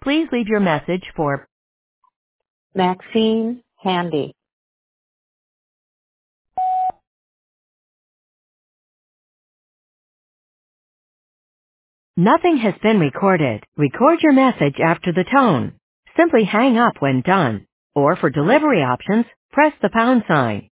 Please leave your message for Maxine Handy. Nothing has been recorded. Record your message after the tone. Simply hang up when done. Or for delivery options, press the pound sign.